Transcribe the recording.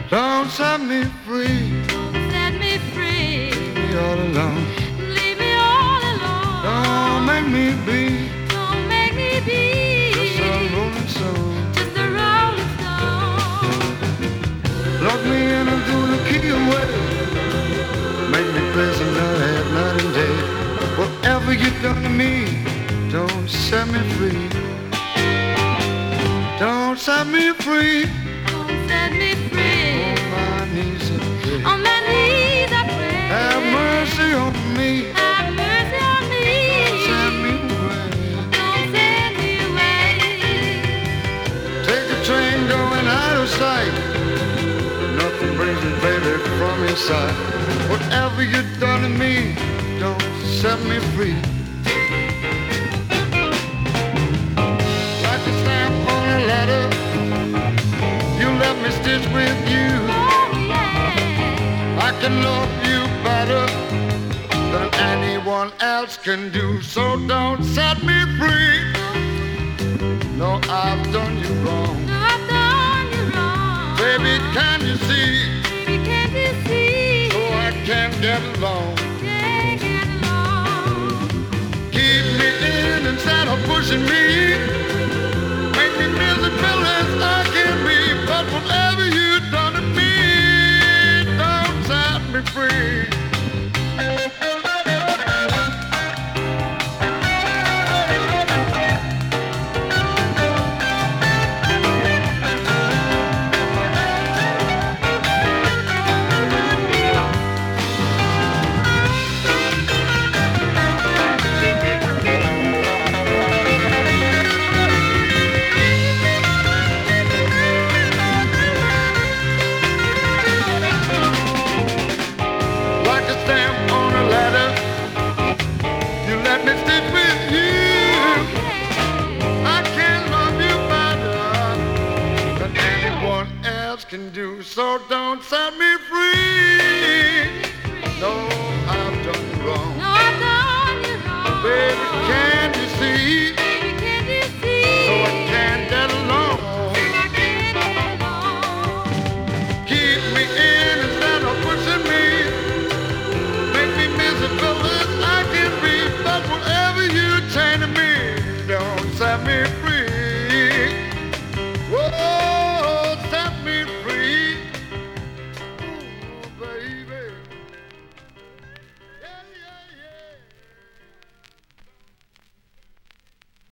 Don't set me free. Set me free. Leave me all alone. Leave me all alone. Don't make me be Don't make me be just a rolling stone. just a rolling stone. Lock me in and threw the key away. Make me prisoner at night and day. Whatever you done to me, don't set me free. Don't set me free. Don't set me free. On my knees I pray. On my knees I pray. Have mercy on me. Have mercy on me. Send me away. Don't send me away. Take a train going out of sight. Nothing brings me, baby, from your side. Whatever you done to me, don't set me free. Like a stamp on a letter, you let me stitch with you. Oh yeah. I can love you better than anyone else can do. So don't set me free. No, I've done you wrong. No, I've done you wrong. Baby, can you see? Baby, can't you see? So I can't get along. Can't get along. Keep me in instead of pushing me. Make me miserable as I can be. But whatever you done to me, don't set me free. Like a stamp on a letter, you let me stitch with you. I can't love you better than anyone else can do. So don't set me free. No, I've done you wrong. No, I've done you wrong. Baby, can't you see?